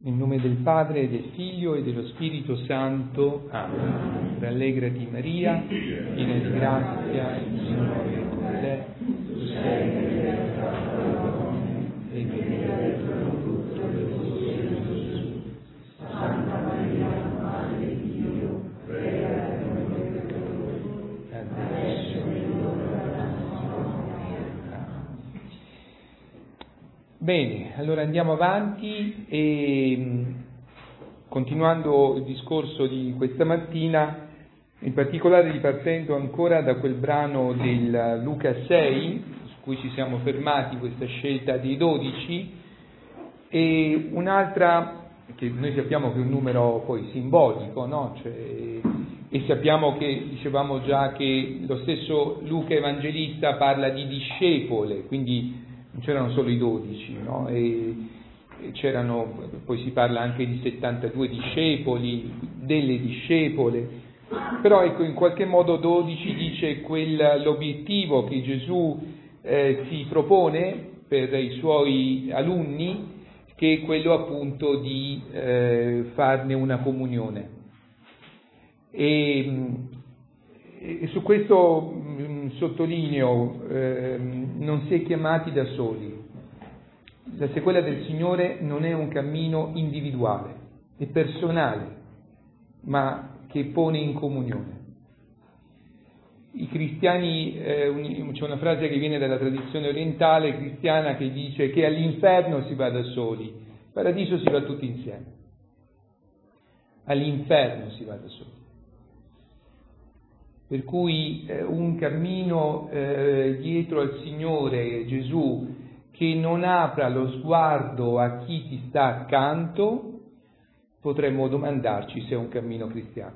Nel nome del Padre, del Figlio e dello Spirito Santo. Amen. Rallegrati Maria, piena di grazia, il Signore è con te. Tu sei benedetta tra le donne e benedetto il frutto del tuo seno, Gesù. Santa Maria, Madre di Dio, prega per noi peccatori, adesso e l'ora della nostra morte. Bene, allora andiamo avanti e continuando il discorso di questa mattina, in particolare ripartendo ancora da quel brano del Luca 6, su cui ci siamo fermati, questa scelta dei 12, e un'altra che noi sappiamo che è un numero poi simbolico, no? E sappiamo che, dicevamo già, che lo stesso Luca Evangelista parla di discepole, quindi non c'erano solo i 12, no? E c'erano, poi si parla anche di 72 discepoli, delle discepole, però ecco, in qualche modo 12 dice l'obiettivo che Gesù si propone per i suoi alunni, che è quello appunto di farne una comunione. E su questo sottolineo, non si è chiamati da soli. La sequela del Signore non è un cammino individuale, è personale, ma che pone in comunione. I cristiani, c'è una frase che viene dalla tradizione orientale cristiana che dice che all'inferno si va da soli, al paradiso si va tutti insieme, all'inferno si va da soli. Per cui un cammino dietro al Signore Gesù che non apra lo sguardo a chi ti sta accanto, potremmo domandarci se è un cammino cristiano.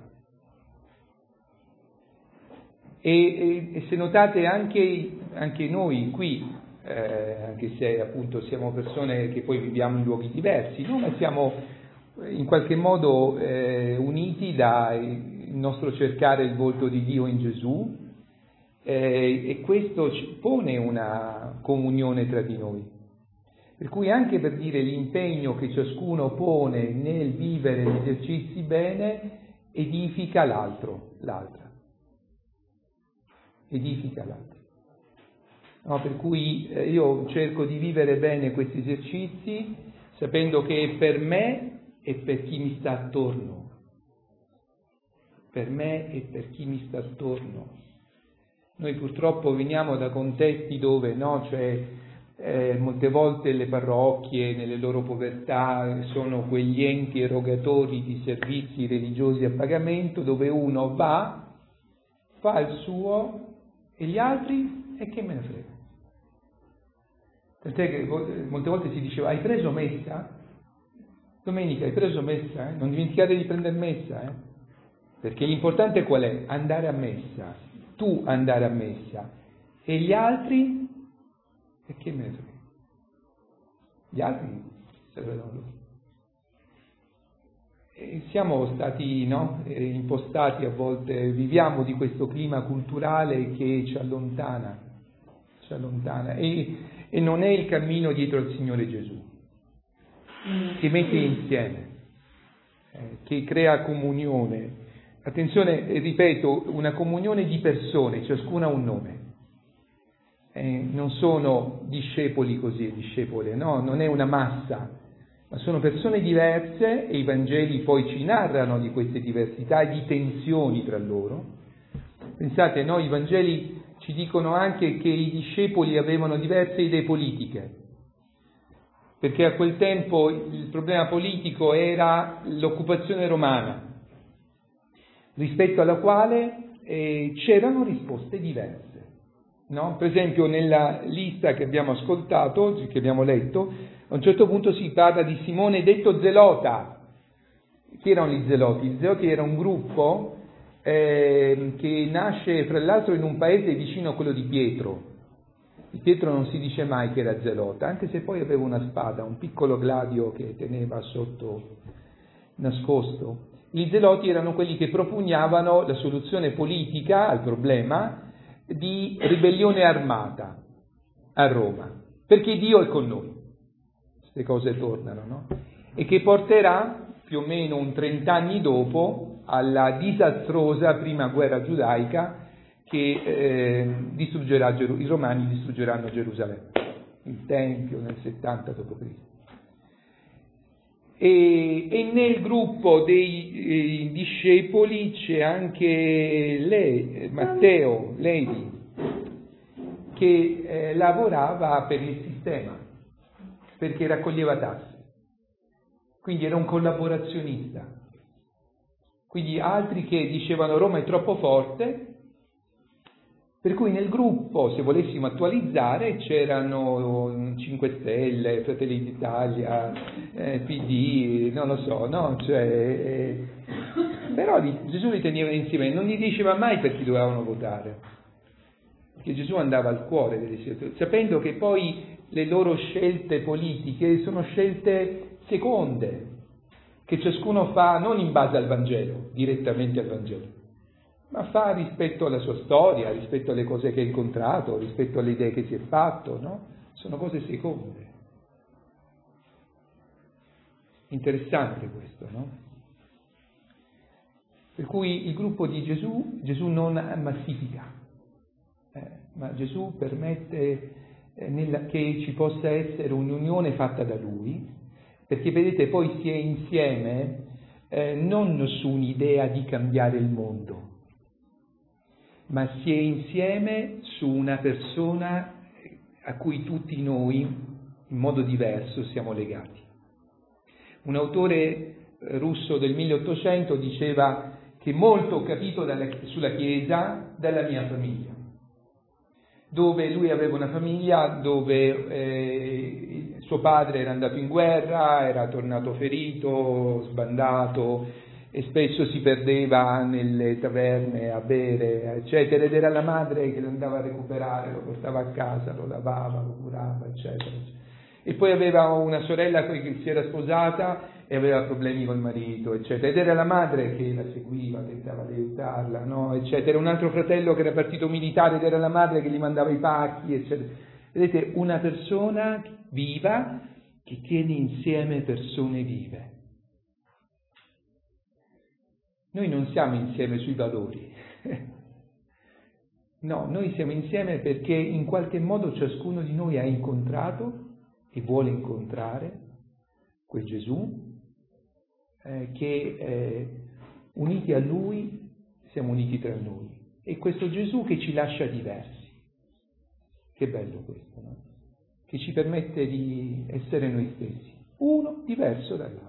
E se notate anche noi qui, anche se appunto siamo persone che poi viviamo in luoghi diversi, no? Ma siamo in qualche modo uniti dal nostro cercare il volto di Dio in Gesù, e questo ci pone una comunione tra di noi. Per cui anche per dire l'impegno che ciascuno pone nel vivere gli esercizi bene, edifica l'altra. Edifica l'altra. No, per cui io cerco di vivere bene questi esercizi sapendo che è per me e per chi mi sta attorno. Per me e per chi mi sta attorno. Noi purtroppo veniamo da contesti dove, no, molte volte le parrocchie nelle loro povertà sono quegli enti erogatori di servizi religiosi a pagamento dove uno va, fa il suo e gli altri e che me ne frega. Tant'è che molte volte si diceva: hai preso messa? Domenica hai preso messa? Non dimenticate di prendere messa, perché l'importante qual è? Andare a messa. Tu andare a messa e gli altri e che me ne frega? Gli altri se lo vedono loro. E siamo stati impostati a volte, viviamo di questo clima culturale che ci allontana e non è il cammino dietro al Signore Gesù, che mette insieme, che crea comunione. Attenzione, ripeto, una comunione di persone, ciascuna ha un nome. Non sono discepoli così, discepole, no, non è una massa, ma sono persone diverse e i Vangeli poi ci narrano di queste diversità e di tensioni tra loro. Pensate, no, i Vangeli ci dicono anche che i discepoli avevano diverse idee politiche, perché a quel tempo il problema politico era l'occupazione romana, rispetto alla quale c'erano risposte diverse. No? Per esempio nella lista che abbiamo ascoltato, che abbiamo letto, a un certo punto si parla di Simone detto Zelota. Chi erano gli Zeloti? Gli Zeloti era un gruppo che nasce fra l'altro in un paese vicino a quello di Pietro. Di Pietro non si dice mai che era Zelota, anche se poi aveva una spada, un piccolo gladio che teneva sotto nascosto. Gli Zeloti erano quelli che propugnavano la soluzione politica al problema di ribellione armata a Roma, perché Dio è con noi. Queste cose tornano, no? e che porterà più o meno un 30 anni dopo alla disastrosa prima guerra giudaica che i Romani distruggeranno Gerusalemme, il Tempio nel 70 d.C. E nel gruppo dei discepoli c'è anche Matteo, Levi, che lavorava per il sistema, perché raccoglieva tasse, quindi era un collaborazionista. Quindi altri che dicevano Roma è troppo forte, per cui nel gruppo, se volessimo attualizzare, c'erano 5 Stelle, Fratelli d'Italia, PD, non lo so, no? Però Gesù li teneva insieme, non gli diceva mai per chi dovevano votare, perché Gesù andava al cuore delle situazioni, sapendo che poi le loro scelte politiche sono scelte seconde, che ciascuno fa non in base al Vangelo, direttamente al Vangelo, ma fa rispetto alla sua storia, rispetto alle cose che ha incontrato, rispetto alle idee che si è fatto, no? Sono cose seconde. Interessante questo, no? Per cui il gruppo di Gesù non massifica, ma Gesù permette che ci possa essere un'unione fatta da Lui, perché vedete poi si è insieme non su un'idea di cambiare il mondo, ma si è insieme su una persona a cui tutti noi, in modo diverso, siamo legati. Un autore russo del 1800 diceva che molto ho capito sulla Chiesa dalla mia famiglia, dove lui aveva una famiglia dove suo padre era andato in guerra, era tornato ferito, sbandato, e spesso si perdeva nelle taverne a bere, eccetera, ed era la madre che lo andava a recuperare, lo portava a casa, lo lavava, lo curava, eccetera. E poi aveva una sorella che si era sposata e aveva problemi col marito, eccetera, ed era la madre che la seguiva, tentava di aiutarla, no, eccetera. Un altro fratello che era partito militare ed era la madre che gli mandava i pacchi, eccetera. Vedete, una persona viva che tiene insieme persone vive. Noi non siamo insieme sui valori, no, noi siamo insieme perché in qualche modo ciascuno di noi ha incontrato e vuole incontrare quel Gesù che uniti a Lui siamo uniti tra noi, e questo Gesù che ci lascia diversi. Che bello questo, no? Che ci permette di essere noi stessi, uno diverso dall'altro.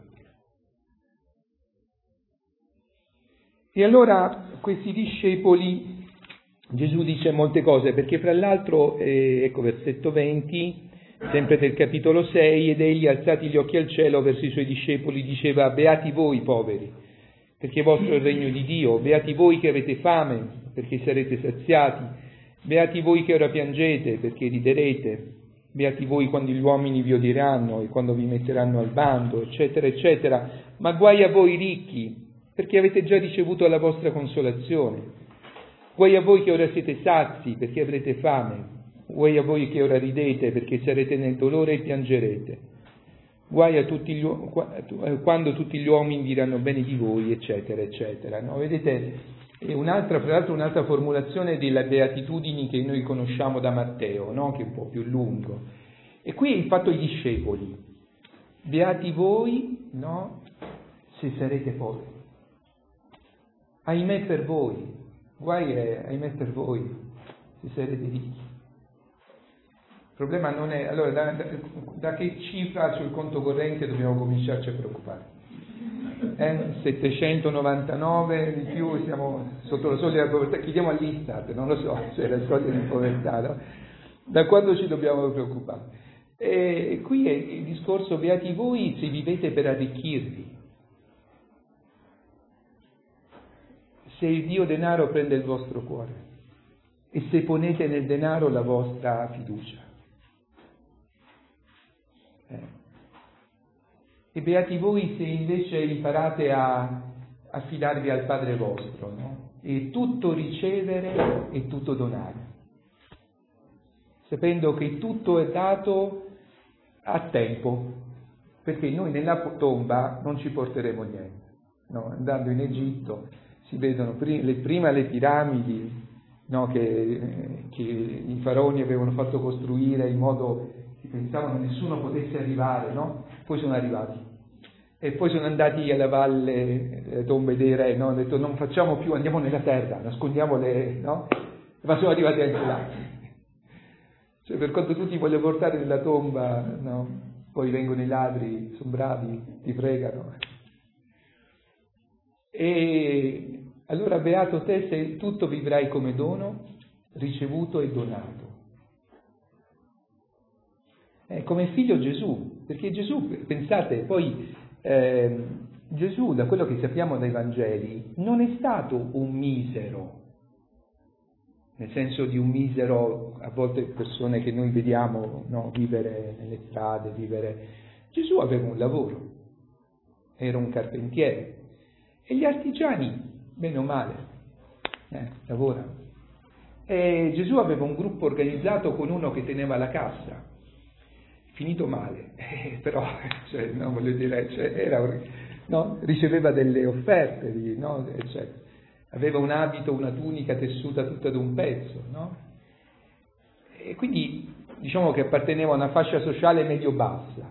E allora questi discepoli, Gesù dice molte cose, perché fra l'altro, ecco versetto 20, sempre del capitolo 6, ed egli, alzati gli occhi al cielo verso i suoi discepoli, diceva: beati voi poveri, perché vostro è il regno di Dio, beati voi che avete fame, perché sarete saziati, beati voi che ora piangete, perché riderete, beati voi quando gli uomini vi odieranno e quando vi metteranno al bando, eccetera, eccetera, ma guai a voi ricchi, perché avete già ricevuto la vostra consolazione. Guai a voi che ora siete sazi, perché avrete fame. Guai a voi che ora ridete, perché sarete nel dolore e piangerete. Guai a tutti quando tutti gli uomini diranno bene di voi, eccetera, eccetera. No? Vedete, è fra l'altro un'altra formulazione delle beatitudini che noi conosciamo da Matteo, no? Che è un po' più lungo. E qui è il fatto i discepoli. Beati voi, no? Se sarete poveri. Ahimè per voi, guai è ahimè per voi, se sarete ricchi. Il problema non è, allora, da che cifra sul conto corrente dobbiamo cominciarci a preoccupare? 799 di più, siamo sotto la soglia della povertà, chiediamo all'Istat, non lo so, cioè la soglia di povertà, no? Da quando ci dobbiamo preoccupare? E qui è il discorso, beati voi se vivete per arricchirvi. Se il Dio denaro prende il vostro cuore e se ponete nel denaro la vostra fiducia. E beati voi se invece imparate a affidarvi al Padre vostro, no? E tutto ricevere e tutto donare, sapendo che tutto è dato a tempo, perché noi nella tomba non ci porteremo niente. No? Andando in Egitto si vedono prima le piramidi, no? che i faraoni avevano fatto costruire in modo che pensavano nessuno potesse arrivare, no? Poi sono arrivati. E poi sono andati alla valle, tombe dei re, no? Hanno detto non facciamo più, andiamo nella terra, nascondiamo no? Ma sono arrivati anche là. Cioè, per quanto tu ti voglia portare nella tomba, no? Poi vengono i ladri, sono bravi, ti pregano. E allora beato te se tutto vivrai come dono, ricevuto e donato. Come figlio Gesù, perché Gesù, pensate, poi Gesù, da quello che sappiamo dai Vangeli, non è stato un misero, nel senso di un misero, a volte persone che noi vediamo, no, vivere nelle strade, Gesù aveva un lavoro, era un carpentiere, e gli artigiani, bene o male, lavorano. E Gesù aveva un gruppo organizzato con uno che teneva la cassa, finito male, però, cioè, no, voglio dire, cioè, riceveva delle offerte, no, eccetera. Aveva un abito, una tunica tessuta tutta d'un pezzo, no? E quindi diciamo che apparteneva a una fascia sociale medio-bassa.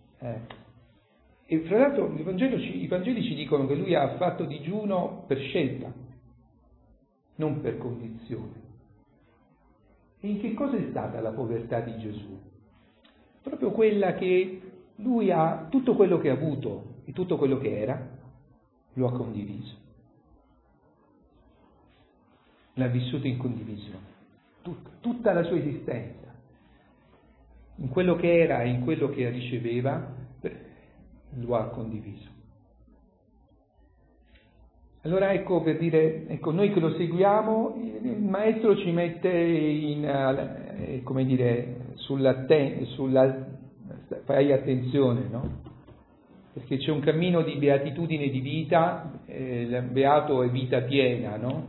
E fra l'altro i Vangeli ci dicono che lui ha fatto digiuno per scelta, non per condizione. E in che cosa è stata la povertà di Gesù? Proprio quella che lui ha, tutto quello che ha avuto e tutto quello che era, lo ha condiviso. L'ha vissuto in condivisione, tutta la sua esistenza, in quello che era e in quello che riceveva, lo ha condiviso. Allora ecco, per dire, ecco, noi che lo seguiamo, il maestro ci mette come dire, fai attenzione, no? Perché c'è un cammino di beatitudine di vita, beato è vita piena, no?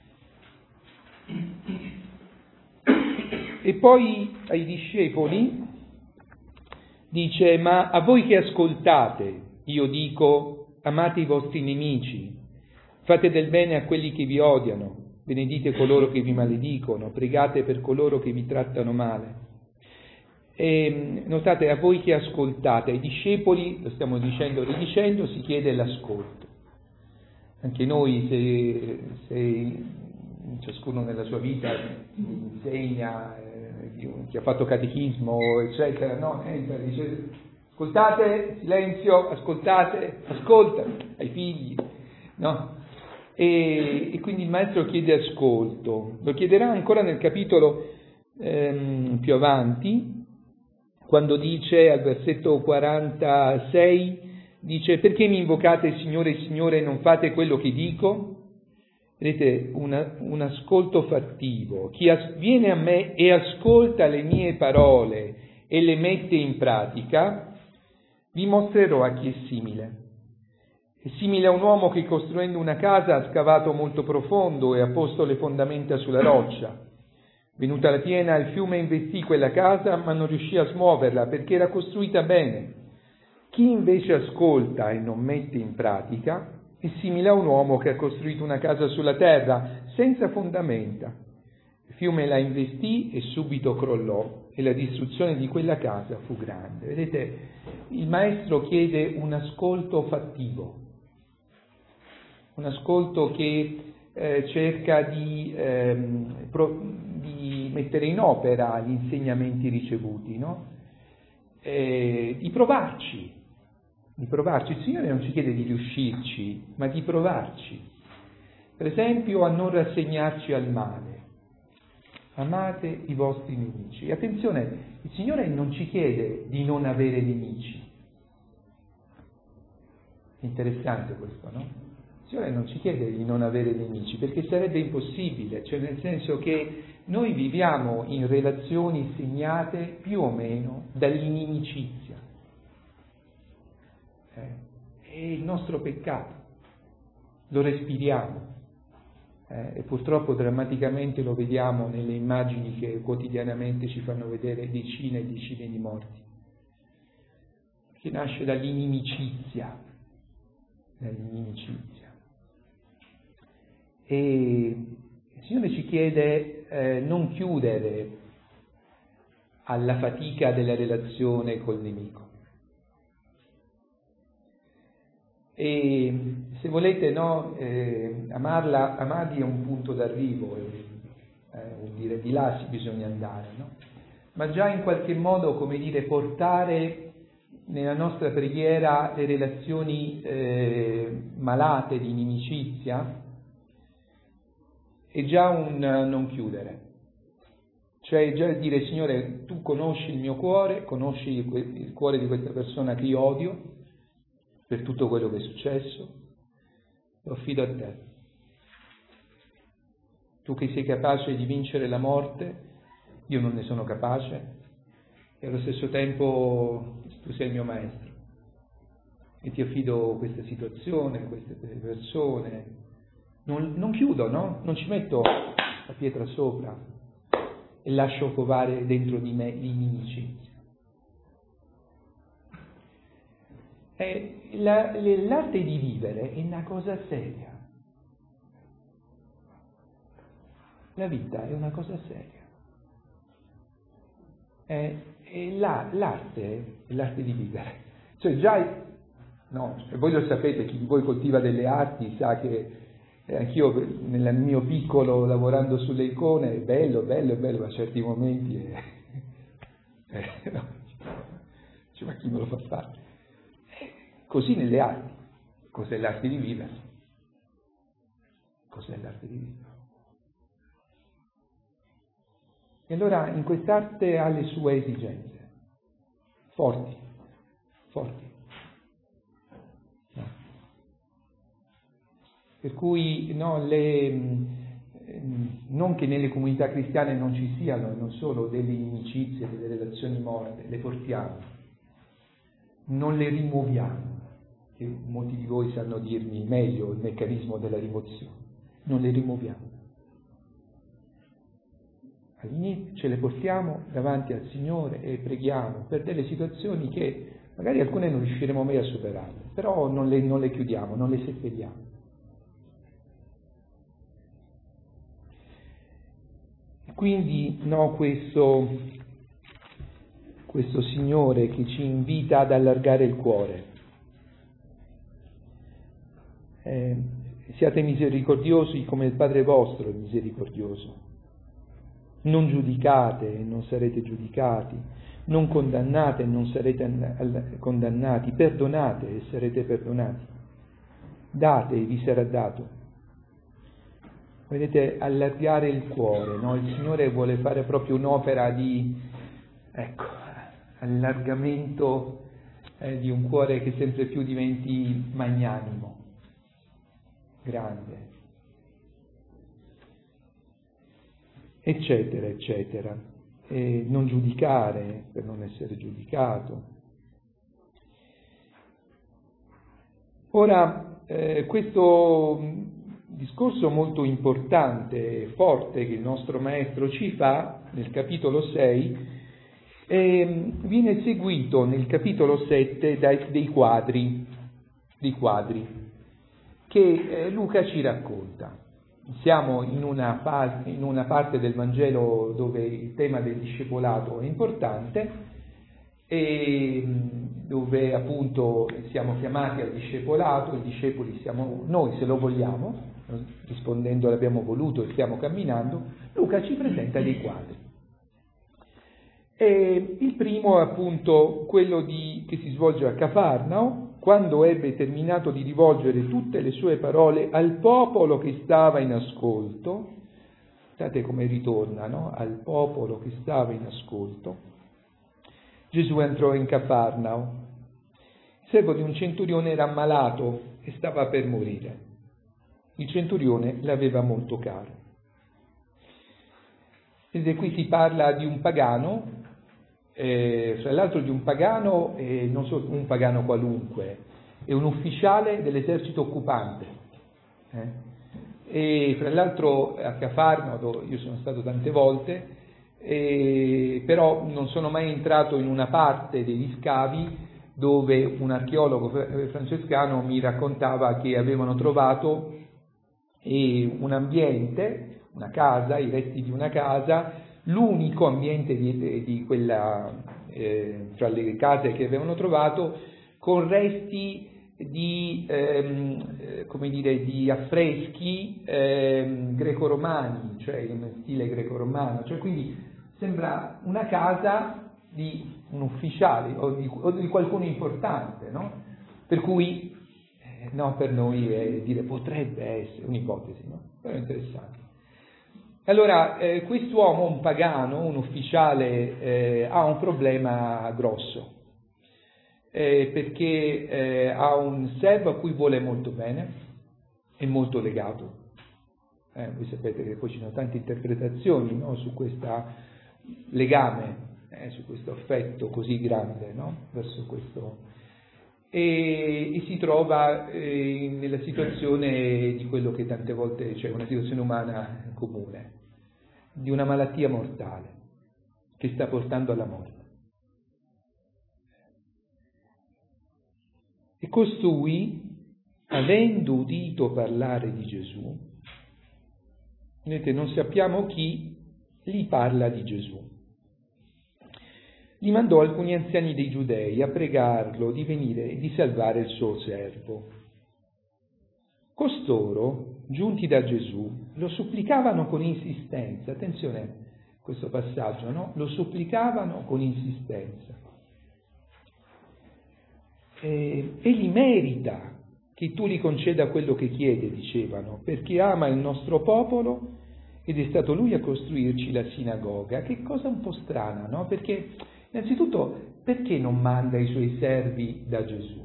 E poi ai discepoli dice: ma a voi che ascoltate, io dico, amate i vostri nemici, fate del bene a quelli che vi odiano, benedite coloro che vi maledicono, pregate per coloro che vi trattano male. E notate, a voi che ascoltate, ai discepoli, lo stiamo dicendo, ridicendo, si chiede l'ascolto. Anche noi, se ciascuno nella sua vita insegna, chi ha fatto catechismo, eccetera, no? Dice, ascoltate, silenzio, ascoltate, ascolta ai figli, no? E quindi il maestro chiede ascolto, lo chiederà ancora nel capitolo più avanti, quando dice al versetto 46, dice: perché mi invocate Signore, Signore, e non fate quello che dico? Vedete, un ascolto fattivo. Chi viene a me e ascolta le mie parole e le mette in pratica, vi mostrerò a chi è simile. È simile a un uomo che, costruendo una casa, ha scavato molto profondo e ha posto le fondamenta sulla roccia. Venuta la piena, il fiume investì quella casa, ma non riuscì a smuoverla perché era costruita bene. Chi invece ascolta e non mette in pratica è simile a un uomo che ha costruito una casa sulla terra senza fondamenta. Il fiume la investì e subito crollò e la distruzione di quella casa fu grande. Vedete, il maestro chiede un ascolto fattivo, un ascolto che cerca di mettere in opera gli insegnamenti ricevuti, no? Di provarci. Il Signore non ci chiede di riuscirci, ma di provarci. Per esempio, a non rassegnarci al male. Amate i vostri nemici. E attenzione, il Signore non ci chiede di non avere nemici. È interessante questo, no? Il Signore non ci chiede di non avere nemici, perché sarebbe impossibile, cioè nel senso che noi viviamo in relazioni segnate più o meno dall'inimicizia. È il nostro peccato, lo respiriamo e purtroppo drammaticamente lo vediamo nelle immagini che quotidianamente ci fanno vedere decine e decine di morti. che nasce dall'inimicizia. E il Signore ci chiede non chiudere alla fatica della relazione col nemico. E se volete, no, amarli è un punto d'arrivo, vuol dire di là bisogna andare, no? Ma già in qualche modo, come dire, portare nella nostra preghiera le relazioni malate di inimicizia è già un non chiudere. Cioè già dire: Signore, tu conosci il mio cuore, conosci il cuore di questa persona che io odio per tutto quello che è successo, lo affido a te. Tu che sei capace di vincere la morte, io non ne sono capace, e allo stesso tempo tu sei il mio maestro. E ti affido questa situazione, queste persone. Non chiudo, no? Non ci metto la pietra sopra e lascio covare dentro di me l'inimicizia. L'arte di vivere è una cosa seria. La vita è una cosa seria. L'arte è l'arte di vivere. Cioè già, no, voi lo sapete, chi di voi coltiva delle arti sa che anch'io nel mio piccolo, lavorando sulle icone, è bello, ma a certi momenti no. Cioè, ma chi me lo fa fare? Così nelle arti. Cos'è l'arte di vivere? Cos'è l'arte di vivere? E allora in quest'arte ha le sue esigenze, forti. No. Per cui no, non che nelle comunità cristiane non ci siano, non solo delle inimicizie, delle relazioni morte, le portiamo, non le rimuoviamo, che molti di voi sanno dirmi meglio il meccanismo della rimozione, non le rimuoviamo. All'inizio ce le portiamo davanti al Signore e preghiamo per delle situazioni che magari alcune non riusciremo mai a superarle, però non le chiudiamo, non le seppelliamo. Quindi no, questo Signore che ci invita ad allargare il cuore. Siate misericordiosi come il Padre vostro è misericordioso. Non giudicate e non sarete giudicati, non condannate e non sarete condannati, perdonate e sarete perdonati, date e vi sarà dato. Vedete, allargare il cuore, no? Il Signore vuole fare proprio un'opera di, allargamento di un cuore che sempre più diventi magnanimo, grande, eccetera, eccetera. E non giudicare per non essere giudicato. Ora, questo discorso molto importante e forte che il nostro Maestro ci fa nel capitolo 6 viene seguito nel capitolo 7 dei quadri che Luca ci racconta. Siamo in una parte del Vangelo dove il tema del discepolato è importante e dove appunto siamo chiamati al discepolato, i discepoli siamo noi se lo vogliamo, rispondendo l'abbiamo voluto e stiamo camminando. Luca ci presenta dei quadri. E il primo è appunto quello che si svolge a Cafarnao, quando ebbe terminato di rivolgere tutte le sue parole al popolo che stava in ascolto. Guardate come ritorna, no? Al popolo che stava in ascolto. Gesù entrò in Cafarnao. Il servo di un centurione era ammalato e stava per morire. Il centurione l'aveva molto caro. Vedete, qui si parla di un pagano, fra l'altro di un pagano, non solo un pagano qualunque, è un ufficiale dell'esercito occupante. E fra l'altro a Cafarnao, dove io sono stato tante volte, però non sono mai entrato in una parte degli scavi dove un archeologo francescano mi raccontava che avevano trovato un ambiente, una casa, i resti di una casa, l'unico ambiente di quella, tra le case che avevano trovato, con resti di, come dire, di affreschi greco-romani, cioè in stile greco-romano, cioè quindi sembra una casa di un ufficiale o di qualcuno importante, no? Per cui no, per noi è dire potrebbe essere un'ipotesi, no? Però è interessante. Allora, quest'uomo, un pagano, un ufficiale, ha un problema grosso, perché ha un servo a cui vuole molto bene, è molto legato. Voi sapete che poi ci sono tante interpretazioni, no, su questo legame, su questo affetto così grande, no, verso questo. E si trova nella situazione di quello che tante volte c'è, una situazione umana comune, di una malattia mortale che sta portando alla morte. E costui, avendo udito parlare di Gesù, vedete, non sappiamo chi, gli parla di Gesù. Gli mandò alcuni anziani dei Giudei a pregarlo di venire e di salvare il suo servo. Costoro, giunti da Gesù, lo supplicavano con insistenza. Attenzione a questo passaggio, no? Lo supplicavano con insistenza. Egli merita che tu gli conceda quello che chiede, dicevano, perché ama il nostro popolo ed è stato lui a costruirci la sinagoga. Che cosa un po' strana, no? Perché innanzitutto, perché non manda i suoi servi da Gesù?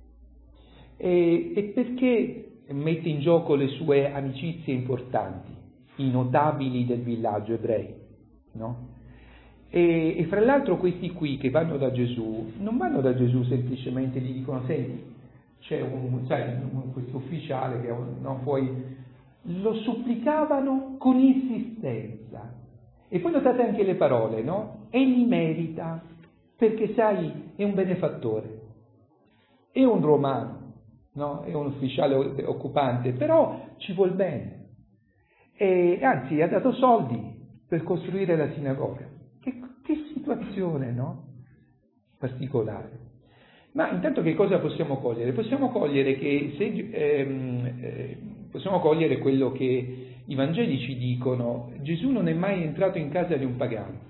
E perché mette in gioco le sue amicizie importanti, i notabili del villaggio ebrei, no? E fra l'altro questi qui che vanno da Gesù, non vanno da Gesù semplicemente, gli dicono, senti, c'è questo ufficiale che non puoi... Lo supplicavano con insistenza. E poi notate anche le parole, no? Egli merita, perché sai, è un benefattore, è un romano, no? È un ufficiale occupante, però ci vuol bene. E anzi, ha dato soldi per costruire la sinagoga. Che situazione, no? Particolare. Ma intanto che cosa possiamo cogliere? Possiamo cogliere che possiamo cogliere quello che i Vangeli ci dicono: Gesù non è mai entrato in casa di un pagano.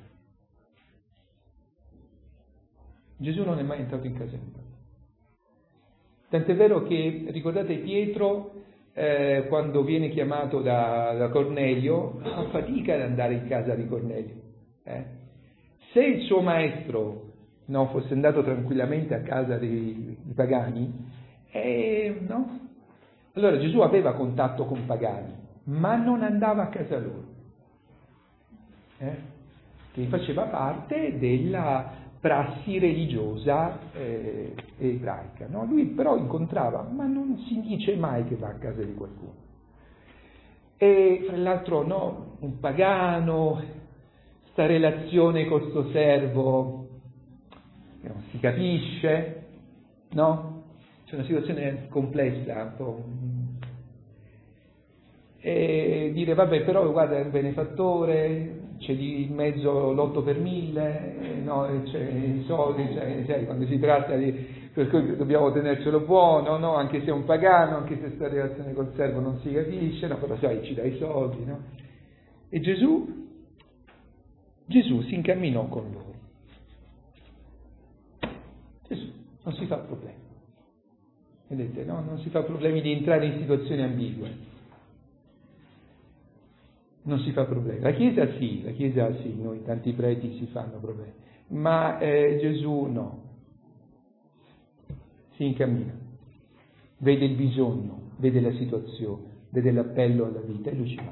Gesù non è mai entrato in casa di un pagano. Tant'è vero che, ricordate Pietro, quando viene chiamato da Cornelio, fa fatica ad andare in casa di Cornelio. Se il suo maestro non fosse andato tranquillamente a casa dei pagani, no? Allora Gesù aveva contatto con pagani, ma non andava a casa loro, che faceva parte della prassi religiosa ebraica, no? Lui però incontrava, ma non si dice mai che va a casa di qualcuno. E fra l'altro, no, un pagano, sta relazione con sto servo che non si capisce, no? C'è una situazione complessa, un po'. E dire, vabbè, però guarda, è un benefattore, c'è di in mezzo l'8 per 1000, no? C'è i soldi, sai, quando si tratta di... per cui dobbiamo tenercelo buono, no? Anche se è un pagano, anche se sta relazione col servo non si capisce, no? Però sai, ci dai i soldi, no? E Gesù si incamminò con loro. Gesù non si fa problemi. Vedete, no? Non si fa problemi di entrare in situazioni ambigue. Non si fa problemi. La Chiesa sì, noi tanti preti si fanno problemi. Ma Gesù no. Si incammina. Vede il bisogno, vede la situazione, vede l'appello alla vita e lui ci va.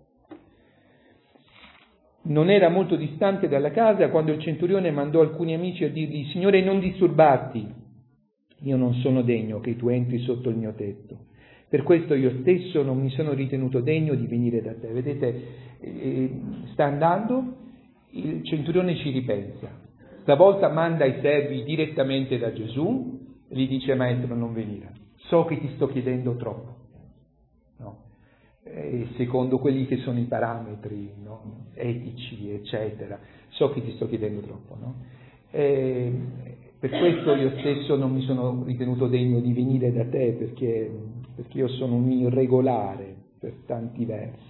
Non era molto distante dalla casa quando il centurione mandò alcuni amici a dirgli: Signore, non disturbarti. Io non sono degno che tu entri sotto il mio tetto. Per questo io stesso non mi sono ritenuto degno di venire da te. Vedete, sta andando, il centurione ci ripensa. Stavolta manda i servi direttamente da Gesù e gli dice: maestro, non venire, so che ti sto chiedendo troppo, no? Secondo quelli che sono i parametri, no? Etici, eccetera, so che ti sto chiedendo troppo, no? Per questo io stesso non mi sono ritenuto degno di venire da te, perché io sono un irregolare per tanti versi.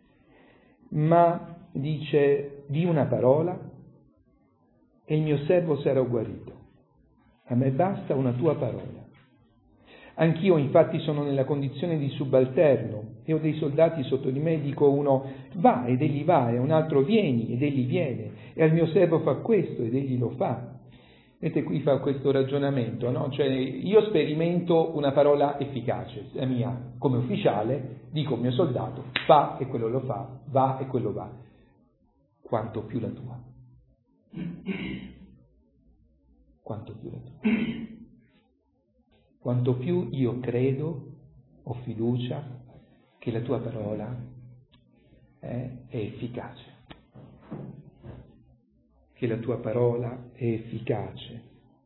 Ma dice: di una parola e il mio servo sarà guarito. A me basta una tua parola. Anch'io infatti sono nella condizione di subalterno e ho dei soldati sotto di me, dico uno va ed egli va, e un altro vieni ed egli viene, e al mio servo fa questo ed egli lo fa. Vedete, qui fa questo ragionamento, no? Cioè, io sperimento una parola efficace, la mia, come ufficiale, dico al mio soldato fa e quello lo fa, va e quello va. Quanto più la tua. Quanto più la tua. Quanto più io credo, ho fiducia che la tua parola è efficace. Che la tua parola è efficace.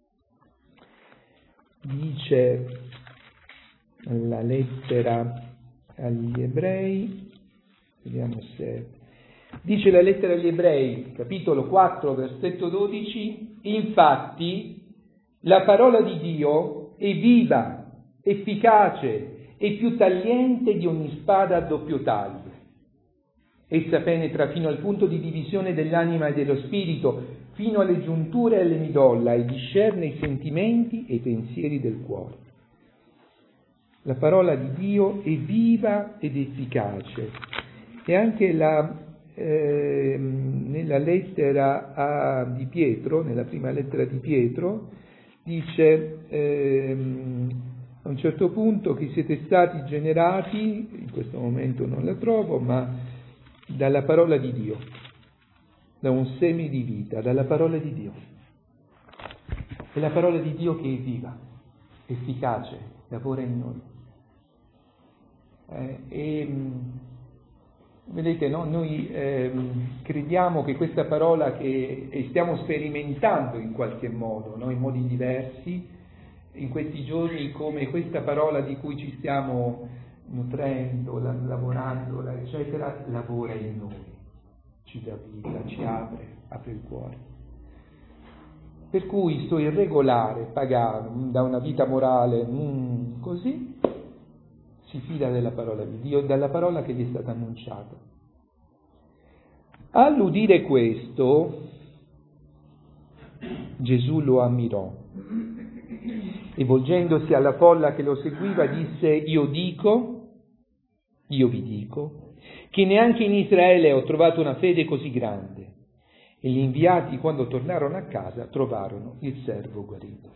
Dice la lettera agli Ebrei, vediamo se... Dice la lettera agli Ebrei, capitolo 4, versetto 12, infatti la parola di Dio è viva, efficace e più tagliente di ogni spada a doppio taglio. Essa penetra fino al punto di divisione dell'anima e dello spirito, fino alle giunture e alle midolla, e discerne i sentimenti e i pensieri del cuore. La parola di Dio è viva ed efficace. E anche nella lettera di Pietro, nella prima lettera di Pietro, dice a un certo punto che siete stati generati, in questo momento non la trovo, ma dalla parola di Dio, da un seme di vita, dalla parola di Dio. È la parola di Dio che è viva, efficace, lavora in noi. Vedete, no? Noi crediamo che questa parola che stiamo sperimentando in qualche modo, no? In modi diversi, in questi giorni, come questa parola di cui ci stiamo nutrendo, lavorando, eccetera, lavora in noi, ci dà vita, ci apre il cuore. Per cui sto irregolare, pagano, da una vita morale, così, si fida della parola di Dio, dalla parola che gli è stata annunciata. All'udire questo, Gesù lo ammirò e volgendosi alla folla che lo seguiva disse: io vi dico, che neanche in Israele ho trovato una fede così grande. E gli inviati, quando tornarono a casa, trovarono il servo guarito.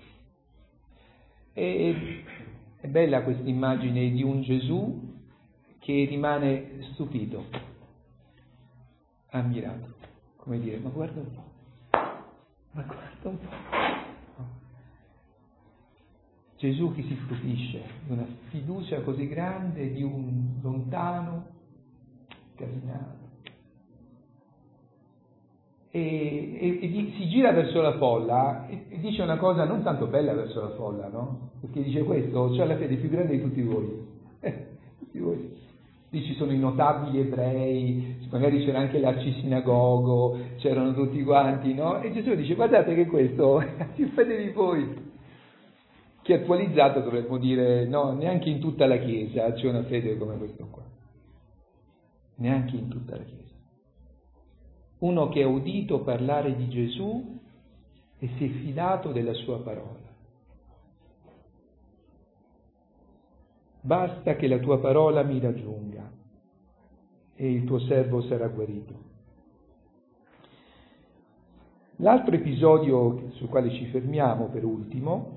È bella questa immagine di un Gesù che rimane stupito, ammirato, come dire, ma guarda un po'. Gesù che si stupisce di una fiducia così grande di un lontano camminato. E si gira verso la folla e dice una cosa non tanto bella verso la folla, no? Perché dice questo: c'è la fede più grande di tutti voi. Tutti voi. Lì ci sono i notabili ebrei, magari c'era anche l'arcisinagogo, c'erano tutti quanti, no? E Gesù dice: guardate che questo ha più fede di voi. Che attualizzato dovremmo dire: no, neanche in tutta la Chiesa c'è una fede come questo qua. Neanche in tutta la Chiesa. Uno che ha udito parlare di Gesù e si è fidato della sua parola. Basta che la tua parola mi raggiunga e il tuo servo sarà guarito. L'altro episodio sul quale ci fermiamo per ultimo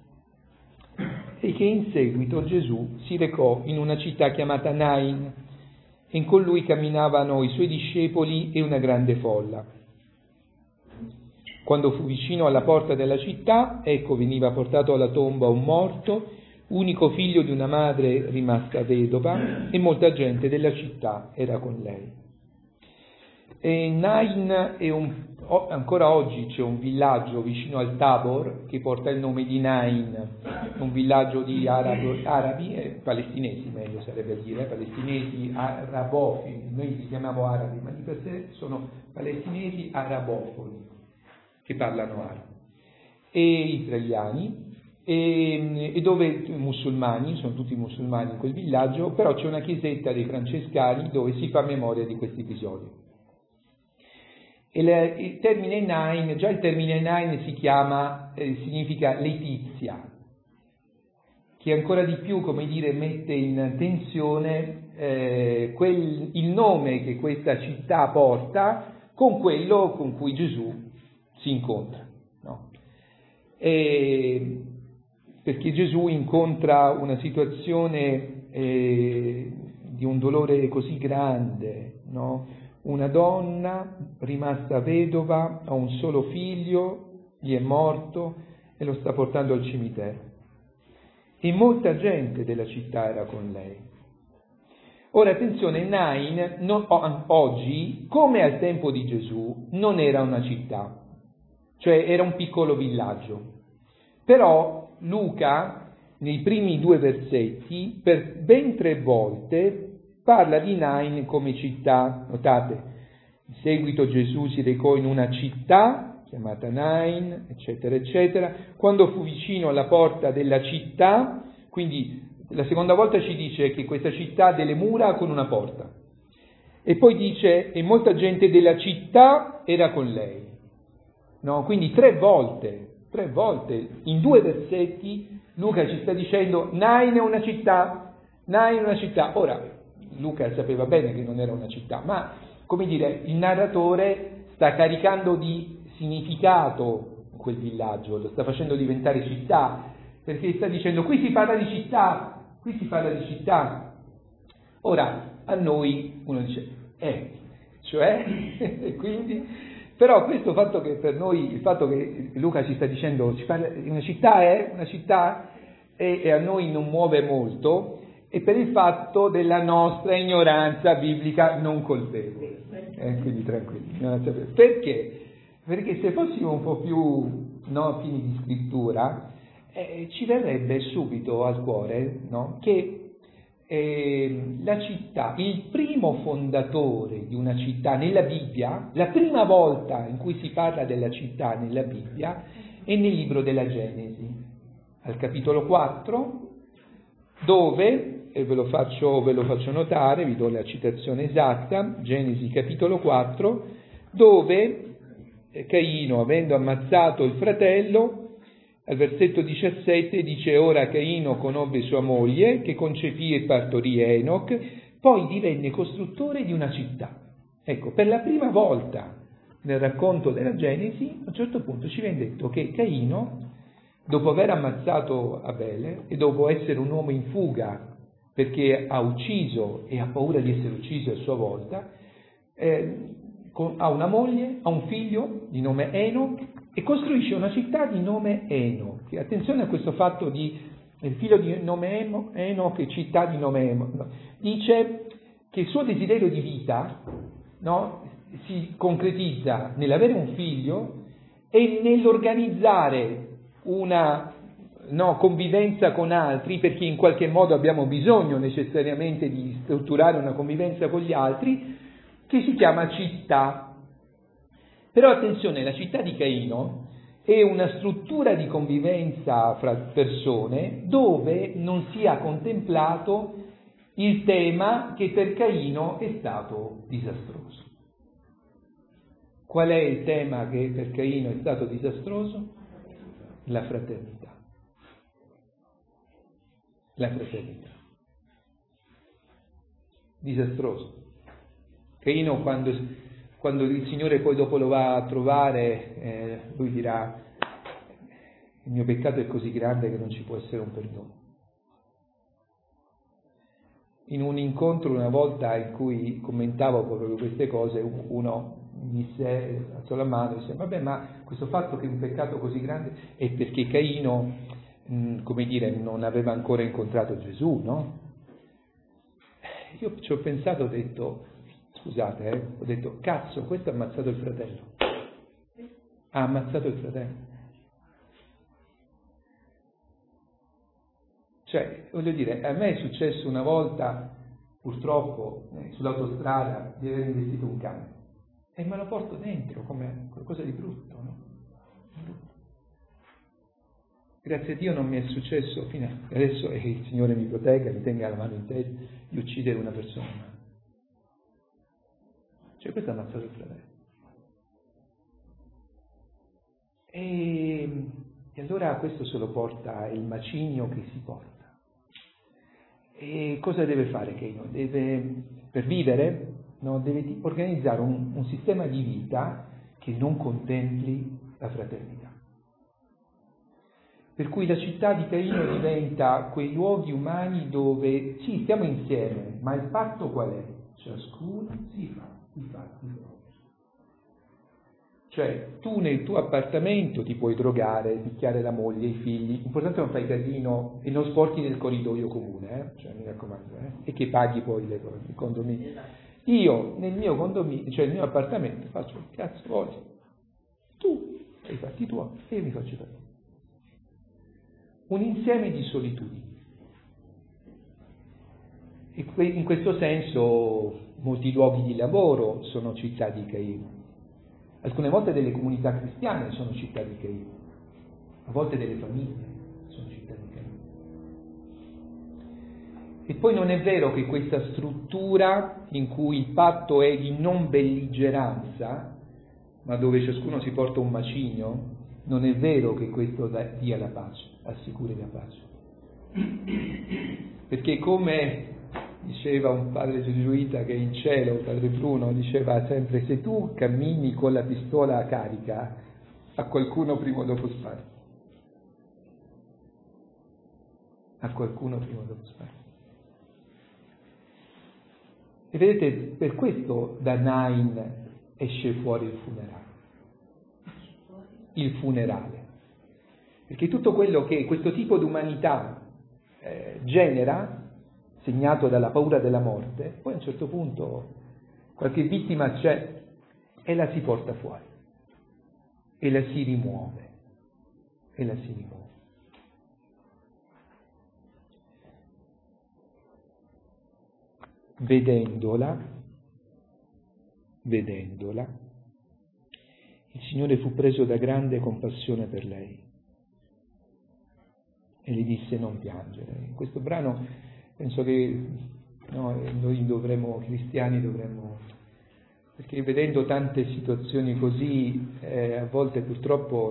è che in seguito Gesù si recò in una città chiamata Nain e con lui camminavano i suoi discepoli e una grande folla. Quando fu vicino alla porta della città, ecco veniva portato alla tomba un morto, unico figlio di una madre rimasta vedova, e molta gente della città era con lei. E Nain è ancora oggi c'è un villaggio vicino al Tabor che porta il nome di Nain, un villaggio di arabi, palestinesi meglio sarebbe dire, palestinesi arabofili, noi li chiamiamo arabi, ma di per sé sono palestinesi arabofili che parlano arabo, e israeliani, e dove musulmani, sono tutti musulmani in quel villaggio, però c'è una chiesetta dei francescani dove si fa memoria di questo episodio. E il termine Nain, già il termine Nain significa letizia, che ancora di più, come dire, mette in tensione il nome che questa città porta con quello con cui Gesù si incontra, no? Perché Gesù incontra una situazione di un dolore così grande, no? Una donna rimasta vedova, ha un solo figlio, gli è morto e lo sta portando al cimitero. E molta gente della città era con lei. Ora attenzione, Nain oggi, come al tempo di Gesù, non era una città, cioè era un piccolo villaggio. Però Luca, nei primi 2 versetti, per ben 3 volte, parla di Nain come città. Notate, in seguito Gesù si recò in una città chiamata Nain, eccetera, eccetera. Quando fu vicino alla porta della città, quindi la seconda volta ci dice che questa città ha delle mura con una porta. E poi dice, e molta gente della città era con lei. No? Quindi 3 volte, in 2 versetti, Luca ci sta dicendo Nain è una città, Nain è una città. Ora, Luca sapeva bene che non era una città, ma, come dire, il narratore sta caricando di significato quel villaggio, lo sta facendo diventare città, perché sta dicendo qui si parla di città. Ora, a noi uno dice, cioè, quindi, però questo fatto che per noi, il fatto che Luca ci sta dicendo, ci parla di una città, e a noi non muove molto, e per il fatto della nostra ignoranza biblica non colpevole. Quindi tranquilli. Perché? Perché se fossimo un po' più pieni di scrittura, ci verrebbe subito al cuore, no, che la città, il primo fondatore di una città nella Bibbia, la prima volta in cui si parla della città nella Bibbia, è nel libro della Genesi, al capitolo 4, dove, e ve lo faccio notare, vi do la citazione esatta, Genesi capitolo 4, dove Caino, avendo ammazzato il fratello, al versetto 17 dice: ora Caino conobbe sua moglie, che concepì e partorì Enoch, poi divenne costruttore di una città. Ecco, per la prima volta nel racconto della Genesi, a un certo punto ci viene detto che Caino, dopo aver ammazzato Abele e dopo essere un uomo in fuga perché ha ucciso e ha paura di essere ucciso a sua volta, ha una moglie, ha un figlio di nome Enoch e costruisce una città di nome Enoch. Attenzione a questo fatto di il figlio di nome Enoch e città di nome Enoch. Dice che il suo desiderio di vita, no, si concretizza nell'avere un figlio e nell'organizzare una convivenza con altri, perché in qualche modo abbiamo bisogno necessariamente di strutturare una convivenza con gli altri, che si chiama città. Però attenzione, la città di Caino è una struttura di convivenza fra persone dove non sia contemplato il tema che per Caino è stato disastroso. Qual è il tema che per Caino è stato disastroso? La fraternità. La fraternità. Disastroso. Caino, quando il Signore poi dopo lo va a trovare, lui dirà: il mio peccato è così grande che non ci può essere un perdono. In un incontro una volta in cui commentavo proprio queste cose, uno disse, alzò la mano e disse: vabbè, ma questo fatto che è un peccato così grande è perché Caino, come dire, non aveva ancora incontrato Gesù, no? Io ci ho pensato, ho detto: scusate, ho detto, cazzo, questo ha ammazzato il fratello. Ha ammazzato il fratello. Cioè, voglio dire, a me è successo una volta, purtroppo, sull'autostrada, di aver investito un cane. E me lo porto dentro come qualcosa di brutto, no? Brutto. Grazie a Dio non mi è successo fino adesso, e il Signore mi protegga, mi tenga la mano in testa, di uccidere una persona. Cioè, questo ha ammazzato il fratello. E allora questo se lo porta il macigno che si porta. E cosa deve fare Caino? Per vivere, no, deve organizzare un sistema di vita che non contempli la fraternità. Per cui la città di Caino diventa quei luoghi umani dove sì, stiamo insieme, ma il patto qual è? Ciascuno si fa i fatti propri. Cioè, tu nel tuo appartamento ti puoi drogare, picchiare la moglie, i figli, l'importante è non fai casino e non sporchi nel corridoio comune, cioè mi raccomando, e che paghi poi il condominio. Io nel mio condominio, cioè nel mio appartamento, faccio il cazzo voglio. Tu fai i fatti tuoi e io mi faccio i fatti. Un insieme di solitudini. E in questo senso molti luoghi di lavoro sono città di Caino. Alcune volte delle comunità cristiane sono città di Caino, a volte delle famiglie sono città di Caino. E poi non è vero che questa struttura in cui il patto è di non belligeranza, ma dove ciascuno si porta un macigno, non è vero che questo dia la pace, assicuri la pace. Perché come diceva un padre gesuita che è in cielo, padre Bruno, diceva sempre: se tu cammini con la pistola a carica, a qualcuno prima o dopo spari. A qualcuno prima o dopo spari. E vedete, per questo da Nain esce fuori il funerale. Il funerale. Perché tutto quello che questo tipo di umanità genera, segnato dalla paura della morte, poi a un certo punto qualche vittima c'è e la si porta fuori e la si rimuove vedendola il Signore fu preso da grande compassione per lei e gli disse: non piangere. In questo brano penso che noi cristiani dovremmo, perché vedendo tante situazioni così, a volte purtroppo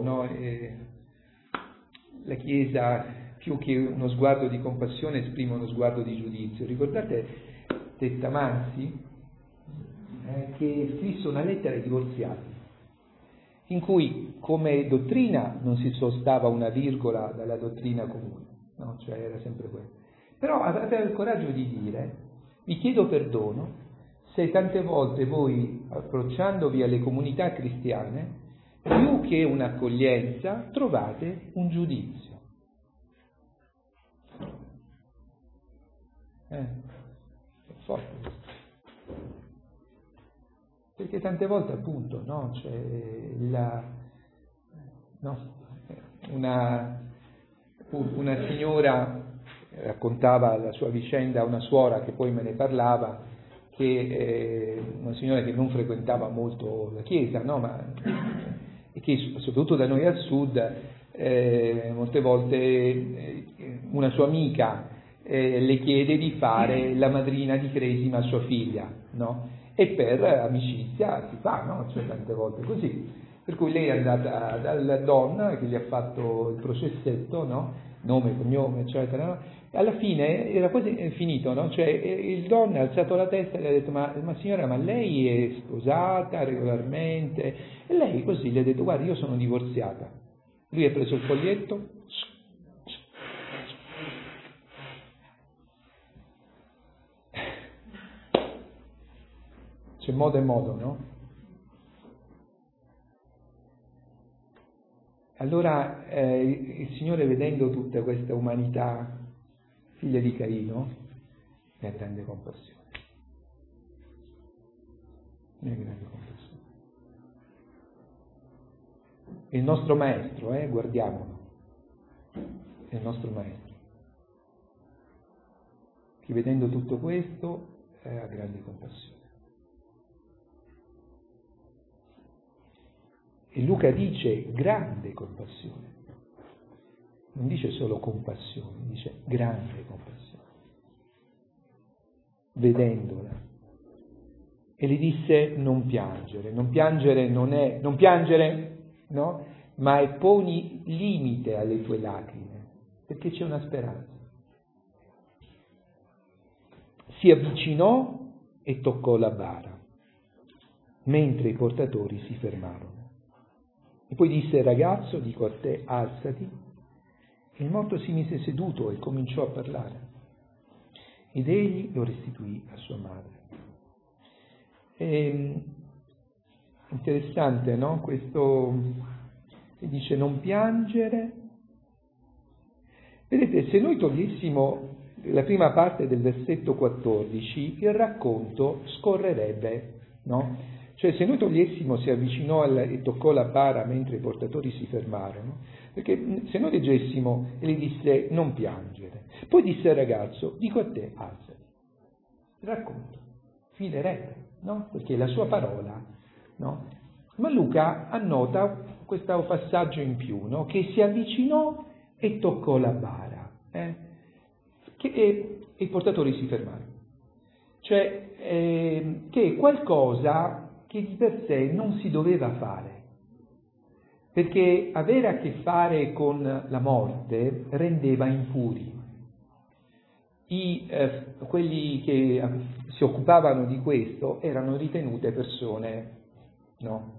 la Chiesa, più che uno sguardo di compassione, esprime uno sguardo di giudizio. Ricordate Tettamanzi, che scrisse una lettera ai divorziati, in cui come dottrina non si sostava una virgola dalla dottrina comune, no? Cioè era sempre quello. Però aveva il coraggio di dire: vi chiedo perdono se tante volte voi, approcciandovi alle comunità cristiane, più che un'accoglienza, trovate un giudizio. È forte. Perché tante volte appunto, c'è una signora raccontava la sua vicenda a una suora che poi me ne parlava, che una signora che non frequentava molto la chiesa, e che soprattutto da noi al sud molte volte una sua amica le chiede di fare la madrina di cresima a sua figlia, no? E per amicizia si fa, cioè tante volte così. Per cui lei è andata dalla donna che gli ha fatto il processetto, nome, cognome, eccetera, no? E alla fine era quasi finito, Cioè il donna ha alzato la testa e gli ha detto: ma signora, ma lei è sposata regolarmente? E lei così gli ha detto: guardi, io sono divorziata. Lui ha preso il foglietto, c'è modo e modo, no? Allora il Signore, vedendo tutta questa umanità figlia di Caino, ne prende compassione. mia grande compassione. È il nostro maestro, guardiamolo, è il nostro maestro, che vedendo tutto questo ha grande compassione. E Luca dice grande compassione, non dice solo compassione, dice grande compassione, vedendola. E gli disse non piangere non è, non piangere, no? Ma è poni limite alle tue lacrime, perché c'è una speranza. Si avvicinò e toccò la bara, mentre i portatori si fermarono. E poi disse: ragazzo, dico a te, alzati. E il morto si mise seduto e cominciò a parlare. Ed egli lo restituì a sua madre. È interessante, no? Questo che dice non piangere. Vedete, se noi togliessimo la prima parte del versetto 14, il racconto scorrerebbe, no? Cioè, se noi togliessimo si avvicinò e toccò la bara mentre i portatori si fermarono, perché se noi leggessimo e gli disse non piangere, poi disse al ragazzo, dico a te, alzati. Il racconto finirebbe, no? Perché è la sua parola, no? Ma Luca annota questo passaggio in più, no? Che si avvicinò e toccò la bara, e i portatori si fermarono. Cioè, che è qualcosa che di per sé non si doveva fare, perché avere a che fare con la morte rendeva impuri. Quelli che si occupavano di questo erano ritenute persone, no?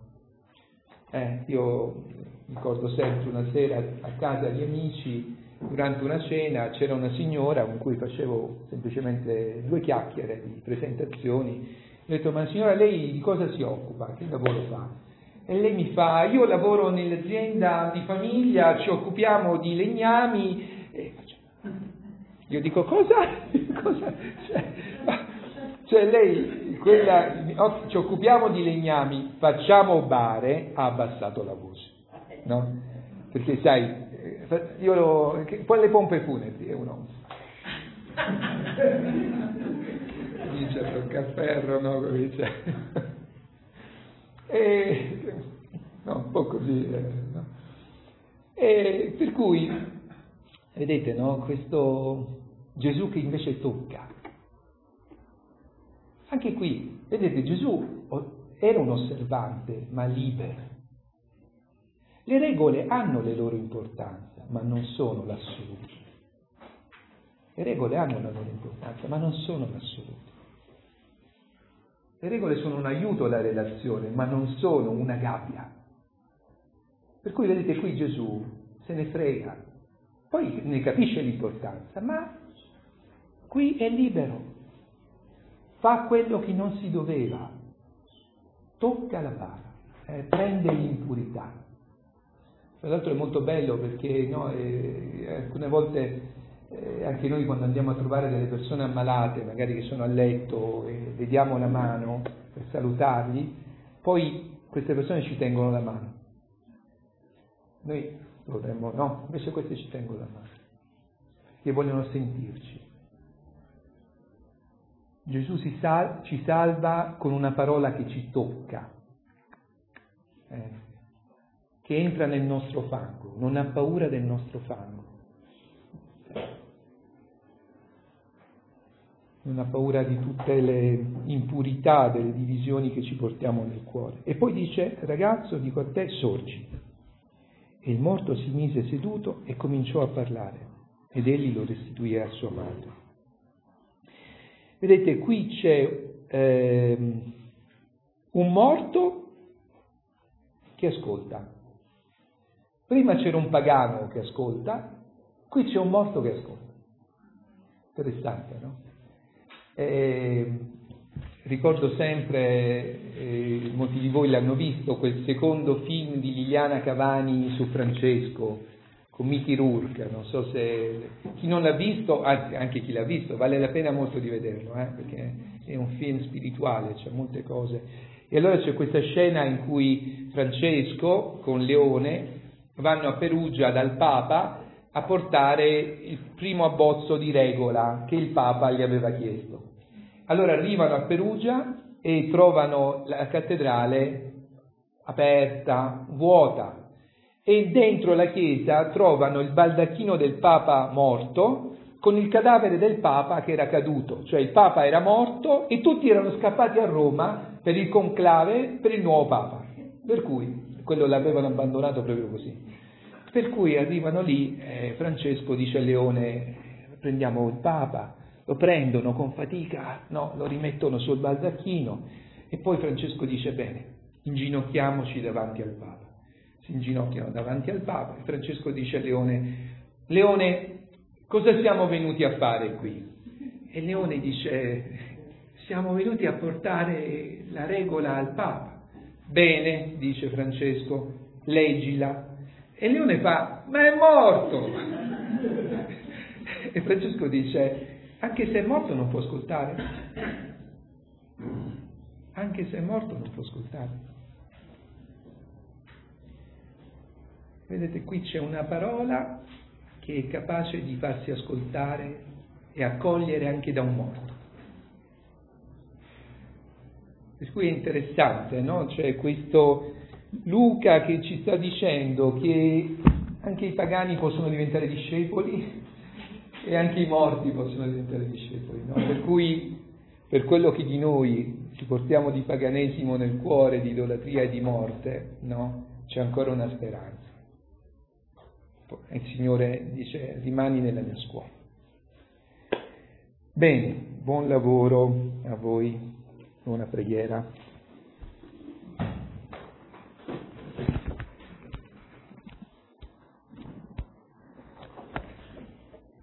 Io ricordo sempre una sera a casa di amici, durante una cena, c'era una signora con cui facevo semplicemente 2 chiacchiere di presentazioni. Ho detto: ma signora, lei di cosa si occupa? Che lavoro fa? E lei mi fa: io lavoro nell'azienda di famiglia, ci occupiamo di legnami. Io dico: cosa? Cioè lei, ci occupiamo di legnami, facciamo bare, ha abbassato la voce, no? Perché sai, poi le pompe funebri è uno. Dice il cappello, no? No, un po' così, no? E per cui, vedete, no? Questo Gesù che invece tocca. Anche qui, vedete, Gesù era un osservante, ma libero. Le regole hanno le loro importanza, ma non sono l'assoluto. Le regole hanno la loro importanza, ma non sono l'assoluto. Le regole sono un aiuto alla relazione, ma non sono una gabbia. Per cui vedete qui Gesù se ne frega, poi ne capisce l'importanza, ma qui è libero, fa quello che non si doveva, tocca la bara, prende l'impurità. Tra l'altro è molto bello perché no, alcune volte anche noi quando andiamo a trovare delle persone ammalate, magari che sono a letto, e vediamo la mano per salutarli, poi queste persone ci tengono la mano. Noi vorremmo, no, invece queste ci tengono la mano, che vogliono sentirci. Gesù ci salva con una parola che ci tocca, che entra nel nostro fango, non ha paura del nostro fango. Non ha paura di tutte le impurità, delle divisioni che ci portiamo nel cuore. E poi dice: ragazzo, dico a te, sorgi. E il morto si mise seduto e cominciò a parlare, ed egli lo restituì a sua madre. Vedete, qui c'è un morto che ascolta. Prima c'era un pagano che ascolta, qui c'è un morto che ascolta. Interessante, no? Ricordo sempre, molti di voi l'hanno visto, quel secondo film di Liliana Cavani su Francesco, con Mickey Rourke, non so se chi non l'ha visto, anche chi l'ha visto, vale la pena molto di vederlo, perché è un film spirituale, c'è molte cose. E allora c'è questa scena in cui Francesco con Leone vanno a Perugia dal Papa a portare il primo abbozzo di regola che il Papa gli aveva chiesto. Allora arrivano a Perugia e trovano la cattedrale aperta, vuota, e dentro la chiesa trovano il baldacchino del Papa morto con il cadavere del Papa che era caduto, cioè il Papa era morto e tutti erano scappati a Roma per il conclave per il nuovo Papa, per cui quello l'avevano abbandonato proprio così. Per cui arrivano lì, Francesco dice a Leone, prendiamo il Papa, lo prendono con fatica, no, lo rimettono sul baldacchino e poi Francesco dice bene, inginocchiamoci davanti al Papa. Si inginocchiano davanti al Papa e Francesco dice a Leone, Leone, cosa siamo venuti a fare qui? E Leone dice, siamo venuti a portare la regola al Papa. Bene, dice Francesco, leggila. E Leone fa, ma è morto! E Francesco dice, anche se è morto non può ascoltare. Anche se è morto non può ascoltare. Vedete, qui c'è una parola che è capace di farsi ascoltare e accogliere anche da un morto. Per cui è interessante, no? C'è questo Luca che ci sta dicendo che anche i pagani possono diventare discepoli e anche i morti possono diventare discepoli, no? Per cui, per quello che di noi ci portiamo di paganesimo nel cuore, di idolatria e di morte, no? C'è ancora una speranza. E il Signore dice, rimani nella mia scuola. Bene, buon lavoro a voi, buona preghiera.